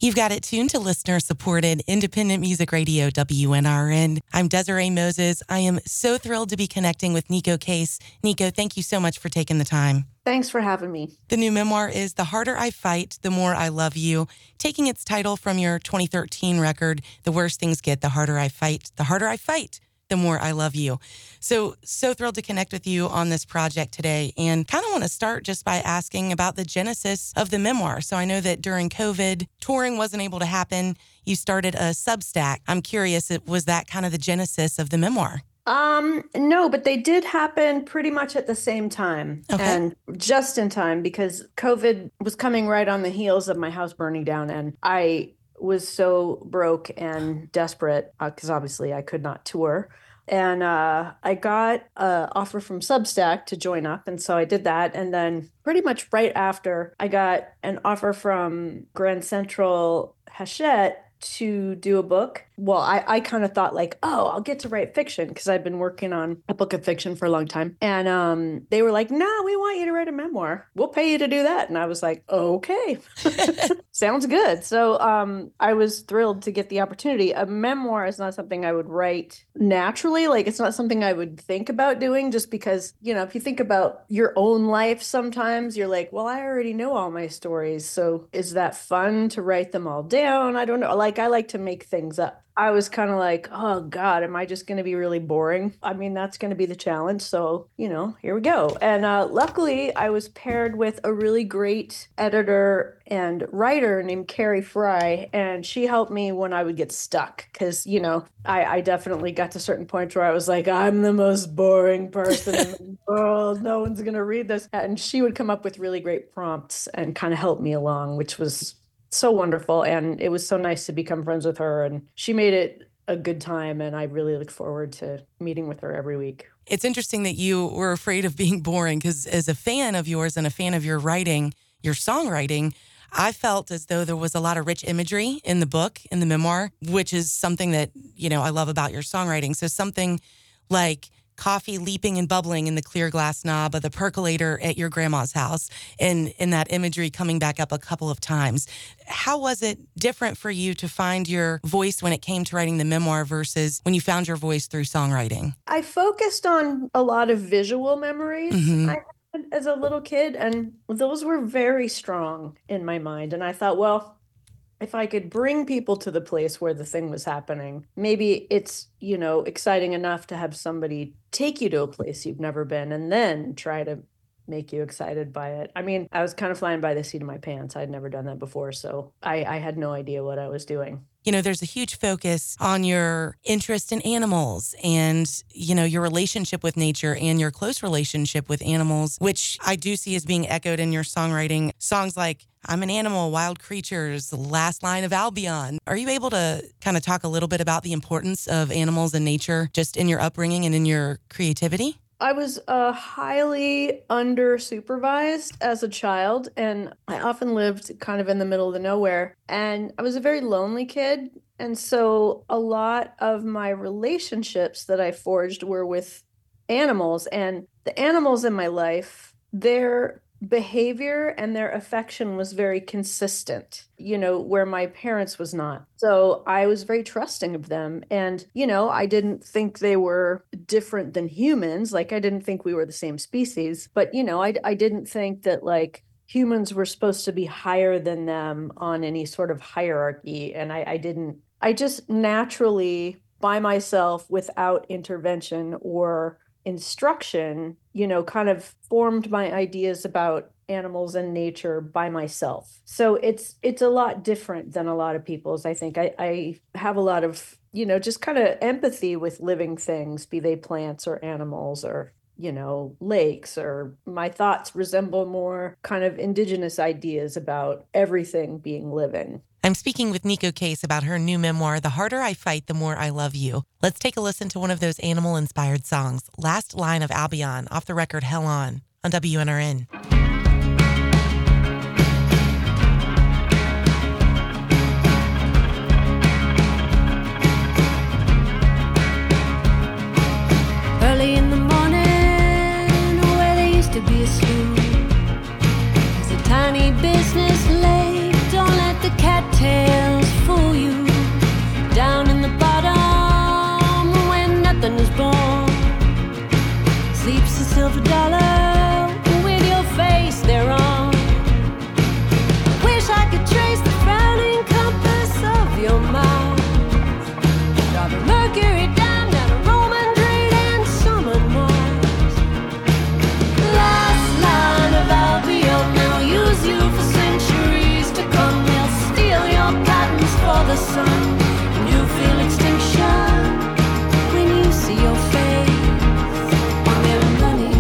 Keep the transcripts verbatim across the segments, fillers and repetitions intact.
You've got it tuned to listener-supported independent music radio W N R N. I'm Desiree Moses. I am so thrilled to be connecting with Neko Case. Neko, thank you so much for taking the time. Thanks for having me. The new memoir is The Harder I Fight, The More I Love You, taking its title from your twenty thirteen record, The Worse Things Get, The Harder I Fight, The Harder I Fight, The More I Love You. So, so thrilled to connect with you on this project today, and kind of want to start just by asking about the genesis of the memoir. So I know that during COVID, touring wasn't able to happen. You started a Substack. I'm curious, was that kind of the genesis of the memoir? Um, no, but they did happen pretty much at the same time, okay. and just in time, because COVID was coming right on the heels of my house burning down, and I was so broke and desperate because uh, obviously I could not tour. And uh, I got an offer from Substack to join up. And so I did that. And then pretty much right after, I got an offer from Grand Central Hachette to do a book. Well, I, I kind of thought like, oh, I'll get to write fiction because I've been working on a book of fiction for a long time. And um, they were like, no, we want you to write a memoir. We'll pay you to do that. And I was like, okay, sounds good. So um, I was thrilled to get the opportunity. A memoir is not something I would write naturally. Like, it's not something I would think about doing just because, you know, if you think about your own life, sometimes you're like, well, I already know all my stories. So is that fun to write them all down? I don't know. Like, I like to make things up. I was kind of like, oh God, am I just going to be really boring? I mean, that's going to be the challenge. So, you know, here we go. And uh, luckily, I was paired with a really great editor and writer named Carrie Fry. And she helped me when I would get stuck because, you know, I, I definitely got to certain points where I was like, I'm the most boring person in the world. No one's going to read this. And she would come up with really great prompts and kind of help me along, which was so wonderful. And it was so nice to become friends with her. And she made it a good time. And I really look forward to meeting with her every week. It's interesting that you were afraid of being boring because as a fan of yours and a fan of your writing, your songwriting, I felt as though there was a lot of rich imagery in the book, in the memoir, which is something that, you know, I love about your songwriting. So something like coffee leaping and bubbling in the clear glass knob of the percolator at your grandma's house, and, and that imagery coming back up a couple of times. How was it different for you to find your voice when it came to writing the memoir versus when you found your voice through songwriting? I focused on a lot of visual memories Mm-hmm. I had as a little kid, and those were very strong in my mind. And I thought, well, if I could bring people to the place where the thing was happening, maybe it's, you know, exciting enough to have somebody take you to a place you've never been and then try to make you excited by it. I mean, I was kind of flying by the seat of my pants. I'd never done that before, so I, I had no idea what I was doing. You know, there's a huge focus on your interest in animals and, you know, your relationship with nature and your close relationship with animals, which I do see as being echoed in your songwriting. Songs like I'm an Animal, Wild Creatures, The Last Line of Albion. Are you able to kind of talk a little bit about the importance of animals and nature just in your upbringing and in your creativity? I was uh, highly under supervised as a child, and I often lived kind of in the middle of the nowhere. And I was a very lonely kid. And so a lot of my relationships that I forged were with animals. And the animals in my life, they're behavior and their affection was very consistent, you know, where my parents was not. So I was very trusting of them. And, you know, I didn't think they were different than humans. Like, I didn't think we were the same species. But, you know, I, I didn't think that, like, humans were supposed to be higher than them on any sort of hierarchy. And I, I didn't, I just naturally, by myself, without intervention or instruction, you know, kind of formed my ideas about animals and nature by myself. So it's it's a lot different than a lot of people's. I think I, I have a lot of, you know, just kind of empathy with living things, be they plants or animals or, you know, lakes, or my thoughts resemble more kind of indigenous ideas about everything being living. I'm speaking with Neko Case about her new memoir, The Harder I Fight, The More I Love You. Let's take a listen to one of those animal-inspired songs, Last Line of Albion, off the record Hell On, on W N R N. Early in the morning, where they used to be asleep, there's a tiny business lake. Don't let the cattail silver dollar with your face thereon. Wish I could trace the frowning compass of your mouth. Drive a Mercury down, down a Roman drain and summon Mars. Last line of Albion, they'll use you for centuries to come. They'll steal your patents for the sun. And you feel extinction when you see your face on their money.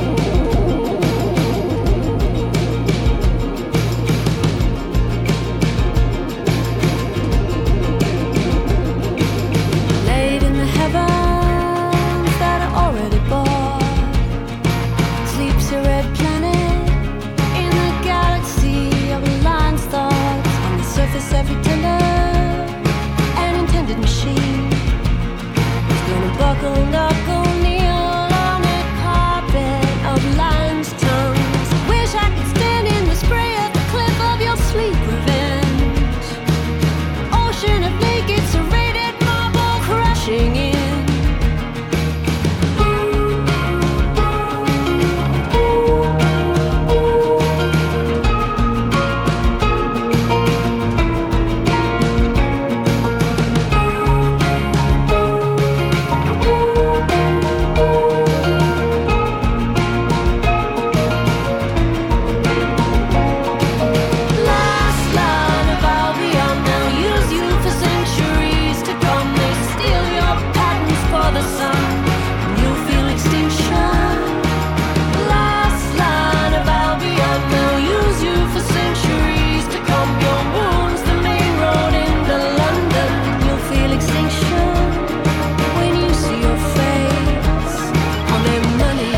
Laid in the heavens that are already bought, sleeps a red planet in the galaxy of aligned stars. On the surface, every tender and intended machine is gonna buckle, knuckle, kneel on a carpet of lion's tongues. Wish I could stand in the spray at the cliff of your sleep revenge. Ocean of naked serrated marble crashing in. Last line of Albion, they'll use you for centuries to come. They steal your patents for the sun, and you'll feel extinction. Last line of Albion, they'll use you for centuries to come. Your wounds, the main road into London, and you'll feel extinction when you see your face on their money.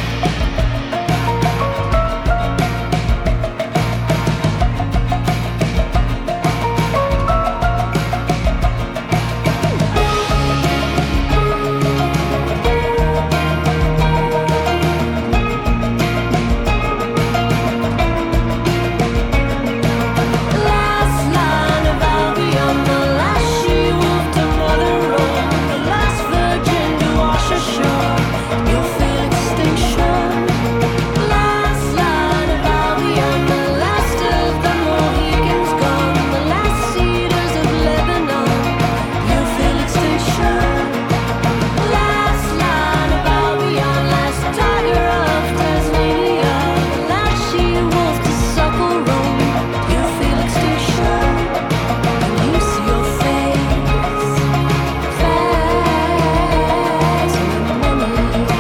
Last line of Albion, the last she-wolf to mother Rome, the last virgin to wash ashore. You'll feel extinction. Last line of Albion, the last of the Mohicans gone, the last cedars of Lebanon. You'll feel extinction. Last line of Albion, last tiger of Tasmania, the last she-wolf to suckle Rome. You feel extinction when you see your face fast on money.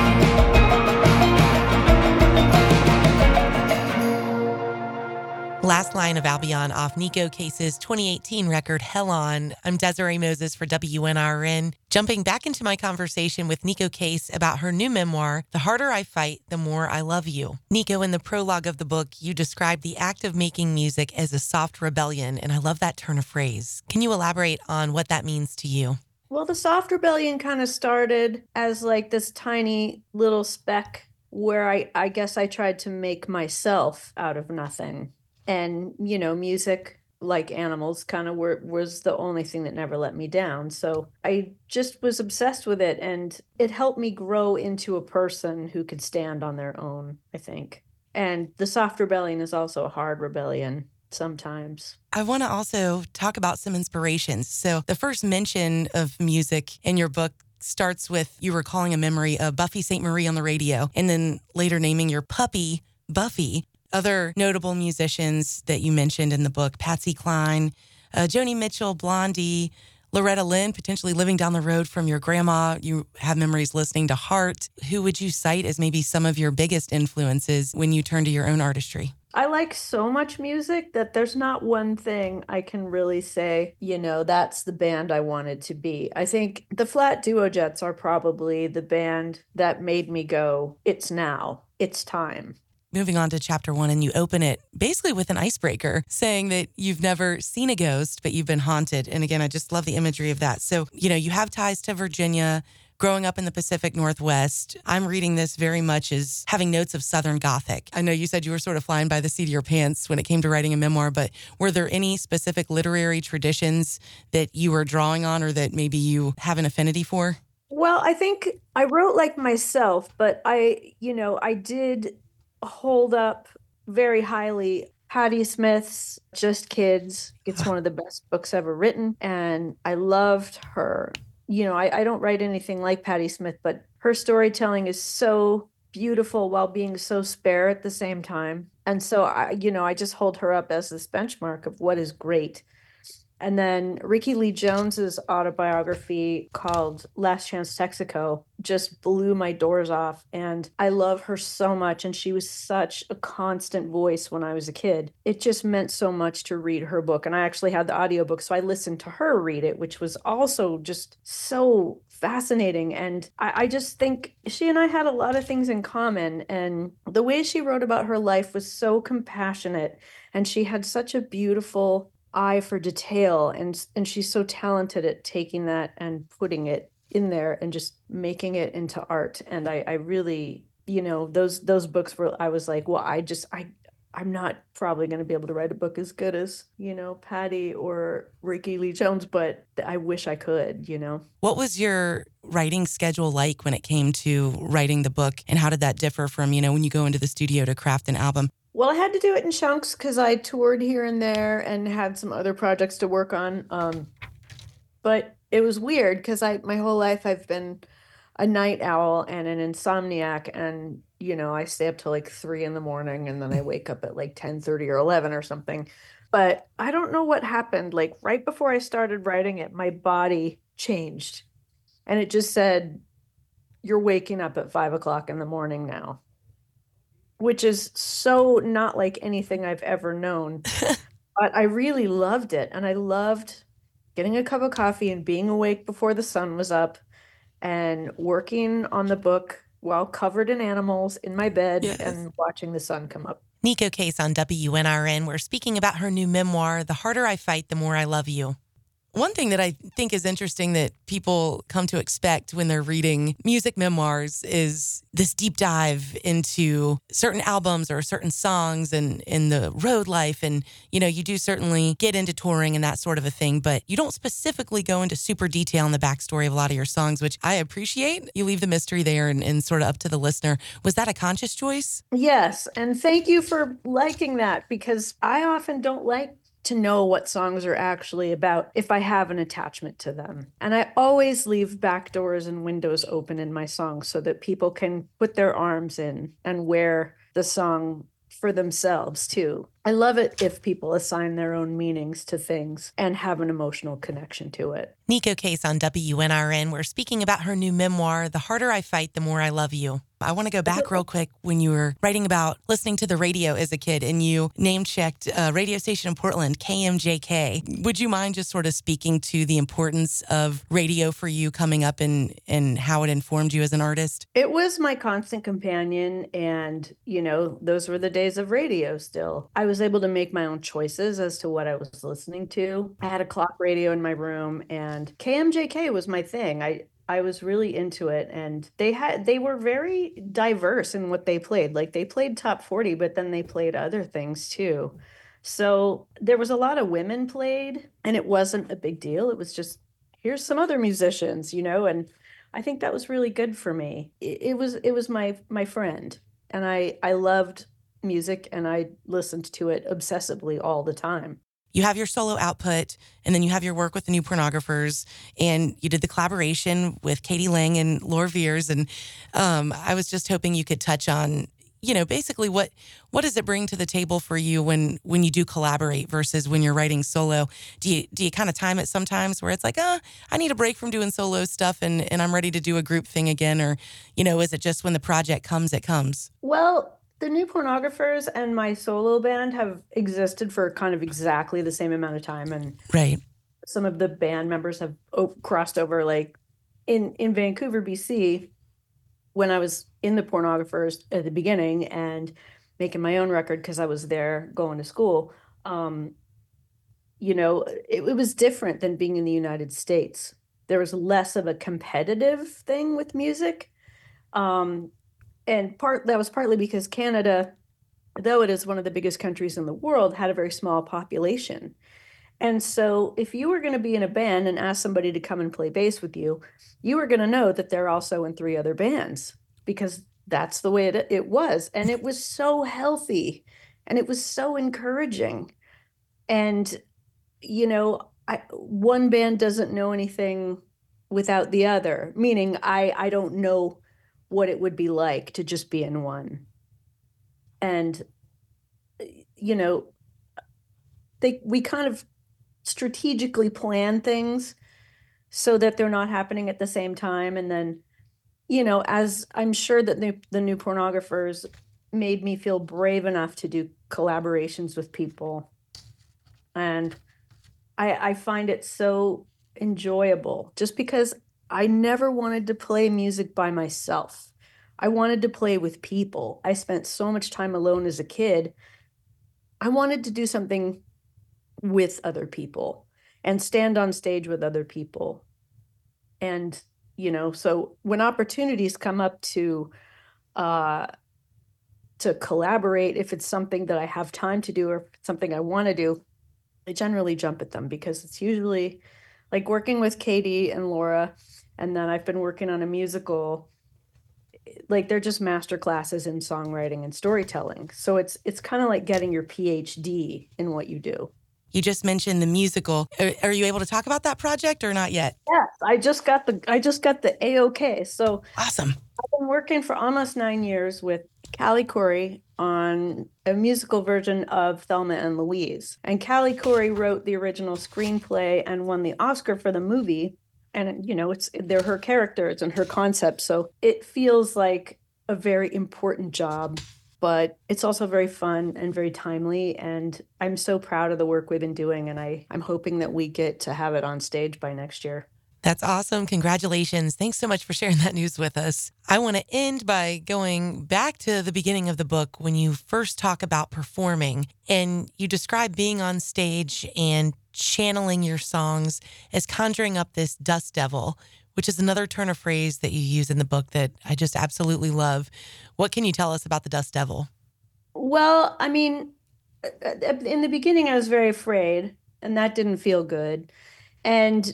Last Line of Albion off Neko Case's twenty eighteen record, Hell On. I'm Desiree Moses for W N R N. Jumping back into my conversation with Neko Case about her new memoir, The Harder I Fight, The More I Love You. Neko, in the prologue of the book, you describe the act of making music as a soft rebellion, and I love that turn of phrase. Can you elaborate on what that means to you? Well, the soft rebellion kind of started as like this tiny little speck where I, I guess I tried to make myself out of nothing. And, you know, music, like animals, kind of were was the only thing that never let me down. So I just was obsessed with it, and it helped me grow into a person who could stand on their own, I think. And the soft rebellion is also a hard rebellion sometimes. I want to also talk about some inspirations. So the first mention of music in your book starts with you recalling a memory of Buffy Sainte Marie on the radio, and then later naming your puppy Buffy. Other notable musicians that you mentioned in the book, Patsy Cline, uh, Joni Mitchell, Blondie, Loretta Lynn, potentially living down the road from your grandma. You have memories listening to Heart. Who would you cite as maybe some of your biggest influences when you turn to your own artistry? I like so much music that there's not one thing I can really say, you know, that's the band I wanted to be. I think the Flat Duo Jets are probably the band that made me go, it's now, it's time. Moving on to chapter one, and you open it basically with an icebreaker saying that you've never seen a ghost, but you've been haunted. And again, I just love the imagery of that. So, you know, you have ties to Virginia, growing up in the Pacific Northwest. I'm reading this very much as having notes of Southern Gothic. I know you said you were sort of flying by the seat of your pants when it came to writing a memoir, but were there any specific literary traditions that you were drawing on or that maybe you have an affinity for? Well, I think I wrote like myself, but I, you know, I did hold up very highly Patti Smith's Just Kids. It's one of the best books ever written, and I loved her. You know, I, I don't write anything like Patti Smith, but her storytelling is so beautiful while being so spare at the same time. And so I, you know, I just hold her up as this benchmark of what is great. And then Ricky Lee Jones's autobiography called Last Chance Texaco just blew my doors off. And I love her so much. And she was such a constant voice when I was a kid. It just meant so much to read her book. And I actually had the audiobook, so I listened to her read it, which was also just so fascinating. And I, I just think she and I had a lot of things in common. And the way she wrote about her life was so compassionate. And she had such a beautiful eye for detail, and and she's so talented at taking that and putting it in there and just making it into art. And I, I really, you know, those those books were, I was like, well, I just I I'm not probably going to be able to write a book as good as, you know, Patti or Ricky Lee Jones, but I wish I could, you know. What was your writing schedule like when it came to writing the book, and how did that differ from, you know, when you go into the studio to craft an album? Well, I had to do it in chunks because I toured here and there and had some other projects to work on. Um, but it was weird because I my whole life I've been a night owl and an insomniac, and you know, I stay up till like three in the morning and then I wake up at like ten thirty or eleven or something. But I don't know what happened. Like right before I started writing it, my body changed, and it just said, "You're waking up at five o'clock in the morning now." Which is so not like anything I've ever known. But I really loved it. And I loved getting a cup of coffee and being awake before the sun was up and working on the book while covered in animals in my bed Yes. and watching the sun come up. Neko Case on W N R N. We're speaking about her new memoir, The Harder I Fight, The More I Love You. One thing that I think is interesting that people come to expect when they're reading music memoirs is this deep dive into certain albums or certain songs and in the road life. And, you know, you do certainly get into touring and that sort of a thing, but you don't specifically go into super detail in the backstory of a lot of your songs, which I appreciate. You leave the mystery there and, and sort of up to the listener. Was that a conscious choice? Yes. And thank you for liking that, because I often don't like to know what songs are actually about if I have an attachment to them. And I always leave back doors and windows open in my songs so that people can put their arms in and wear the song for themselves too. I love it if people assign their own meanings to things and have an emotional connection to it. Neko Case on W N R N. We're speaking about her new memoir, The Harder I Fight, The More I Love You. I want to go back real quick when you were writing about listening to the radio as a kid and you name-checked a radio station in Portland, K M J K. Would you mind just sort of speaking to the importance of radio for you coming up and, and how it informed you as an artist? It was my constant companion, and, you know, those were the days of radio still. I was able to make my own choices as to what I was listening to. I had a clock radio in my room, and K M J K was my thing. I I was really into it, and they had they were very diverse in what they played. Like they played top forty, but then they played other things too. So there was a lot of women played, and it wasn't a big deal. It was just, here's some other musicians, you know, and I think that was really good for me. It, it was it was my my friend, and I I loved music, and I listened to it obsessively all the time. You have your solo output, and then you have your work with the New Pornographers, and you did the collaboration with Katie Lang and Laura Veers. And um, I was just hoping you could touch on, you know, basically what what does it bring to the table for you when when you do collaborate versus when you're writing solo? Do you do you kind of time it sometimes where it's like, uh, I need a break from doing solo stuff and, and I'm ready to do a group thing again? Or, you know, is it just when the project comes, it comes? Well, the New Pornographers and my solo band have existed for kind of exactly the same amount of time, and Right. some of the band members have o- crossed over. Like in in Vancouver, B C, when I was in the Pornographers at the beginning and making my own record because I was there going to school, um, you know, it, it was different than being in the United States. There was less of a competitive thing with music. Um, and part that was partly because Canada, though it is one of the biggest countries in the world, had a very small population. And so if you were going to be in a band and ask somebody to come and play bass with you, you were going to know that they're also in three other bands, because that's the way it, it was. And it was so healthy and it was so encouraging. And, you know, I, one band doesn't know anything without the other, meaning I, I don't know what it would be like to just be in one. And, you know, they, we kind of strategically plan things so that they're not happening at the same time. And then, you know, as I'm sure that the, the New Pornographers made me feel brave enough to do collaborations with people. And I, I find it so enjoyable, just because I never wanted to play music by myself. I wanted to play with people. I spent so much time alone as a kid. I wanted to do something with other people and stand on stage with other people. And, you know, so when opportunities come up to, uh, to collaborate, if it's something that I have time to do or if it's something I want to do, I generally jump at them, because it's usually like working with Katie and Laura. And then I've been working on a musical, like they're just master classes in songwriting and storytelling. So it's, it's kind of like getting your P H D in what you do. You just mentioned the musical. Are, are you able to talk about that project or not yet? Yes, I just got the I just got the A O K. So awesome. I've been working for almost nine years with Callie Corey on a musical version of Thelma and Louise. And Callie Corey wrote the original screenplay and won the Oscar for the movie. And you know, it's they're her characters and her concept. So it feels like a very important job. But it's also very fun and very timely. And I'm so proud of the work we've been doing. And I, I'm hoping that we get to have it on stage by next year. That's awesome. Congratulations. Thanks so much for sharing that news with us. I want to end by going back to the beginning of the book when you first talk about performing and you describe being on stage and channeling your songs as conjuring up this dust devil, which is another turn of phrase that you use in the book that I just absolutely love. What can you tell us about the dust devil? Well, I mean, in the beginning, I was very afraid, and that didn't feel good. And,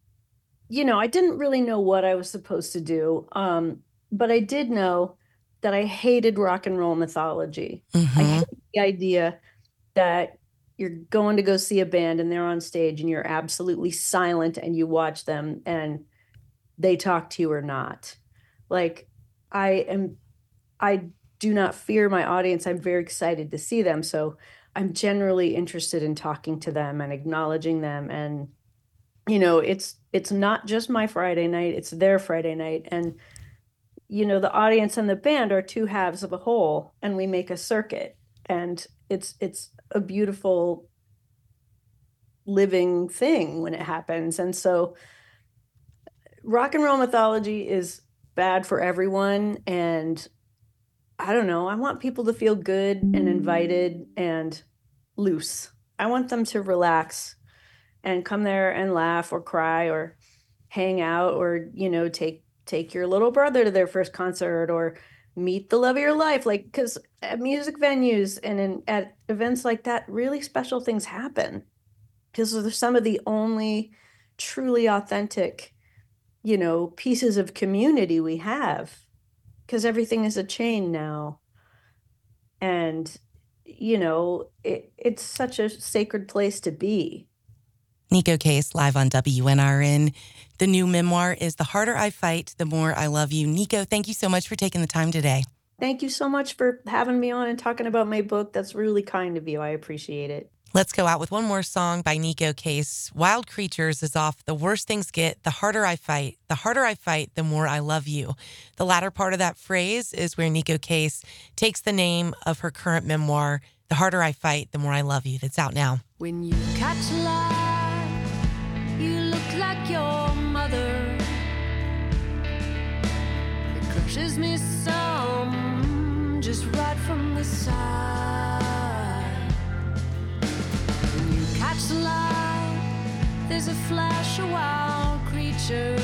you know, I didn't really know what I was supposed to do. Um, but I did know that I hated rock and roll mythology. Mm-hmm. I hated the idea that you're going to go see a band and they're on stage and you're absolutely silent and you watch them and they talk to you or not. Like, I am, I do not fear my audience. I'm very excited to see them. So I'm generally interested in talking to them and acknowledging them. And, you know, it's, it's not just my Friday night, it's their Friday night. And, you know, the audience and the band are two halves of a whole, and we make a circuit. And it's, it's a beautiful living thing when it happens. And so rock and roll mythology is bad for everyone. And I don't know, I want people to feel good and invited and loose. I want them to relax and come there and laugh or cry or hang out or, you know, take, take your little brother to their first concert or meet the love of your life. Like, because at music venues and in, at events like that, really special things happen because they're some of the only truly authentic, you know, pieces of community we have, because everything is a chain now. And, you know, it, it's such a sacred place to be. Neko Case live on W N R N. The new memoir is The Harder I Fight, The More I Love You. Neko, thank you so much for taking the time today. Thank you so much for having me on and talking about my book. That's really kind of you. I appreciate it. Let's go out with one more song by Neko Case. Wild Creatures is off The Worse Things Get, The Harder I Fight. The harder I fight, the more I love you. The latter part of that phrase is where Neko Case takes the name of her current memoir, The Harder I Fight, the More I Love You, that's out now. When you catch life, you look like your mother. It crushes me some, just right from the side. Catch the light, there's a flash of wild creatures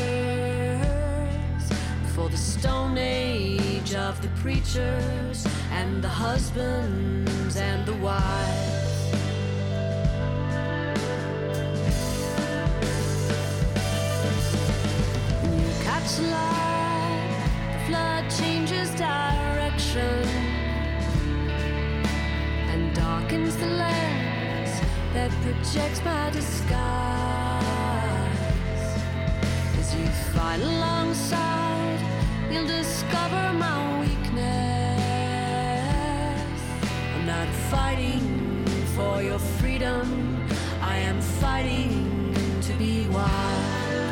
before the stone age of the preachers and the husbands and the wives. darkens the lens that projects my disguise. As you fight alongside, you'll discover my weakness. I'm not fighting for your freedom, I am fighting to be wild.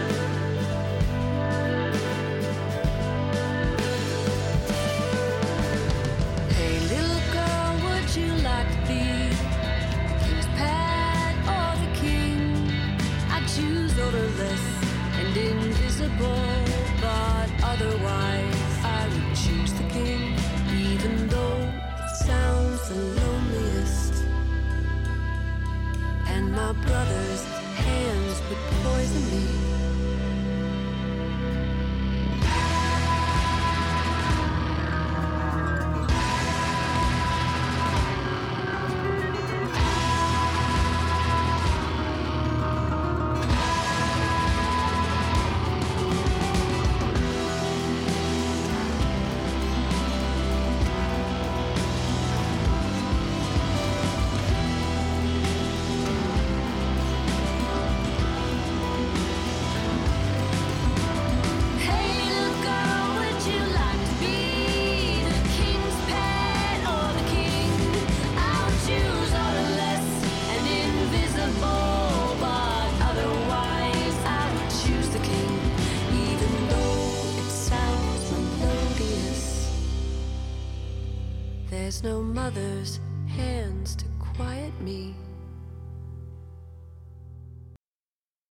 Hey little girl, would you like to be the king's pet or the king? I choose odorless and invisible, but otherwise I would choose the king, even though it sounds the loneliest. And my brother's hands would poison me. There's no mother's hands to quiet me.